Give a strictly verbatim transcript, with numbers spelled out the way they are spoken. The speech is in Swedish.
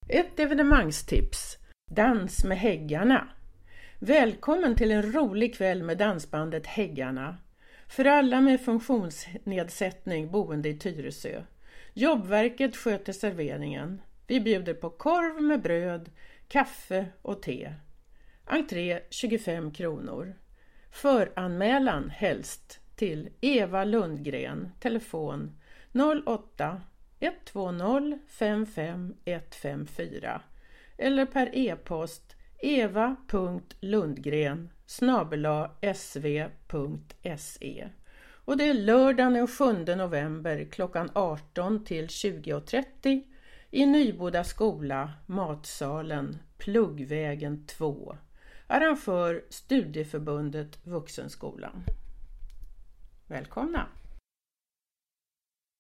Ett evenemangstips. Dans med Häggarna. Välkommen till en rolig kväll med dansbandet Häggarna. För alla med funktionsnedsättning boende i Tyresö. Jobbverket sköter serveringen. Vi bjuder på korv med bröd, kaffe och te. Entré tjugofem kronor. Föranmälan helst till Eva Lundgren. Telefon noll åtta ett två noll fem fem ett fem fyra eller per e-post eva punkt lundgren snabel-a s v punkt se. Och det är lördagen den sjunde november klockan arton till tjugo trettio i Nyboda skola, matsalen, Pluggvägen två. Arrangör Studieförbundet Vuxenskolan. Välkomna!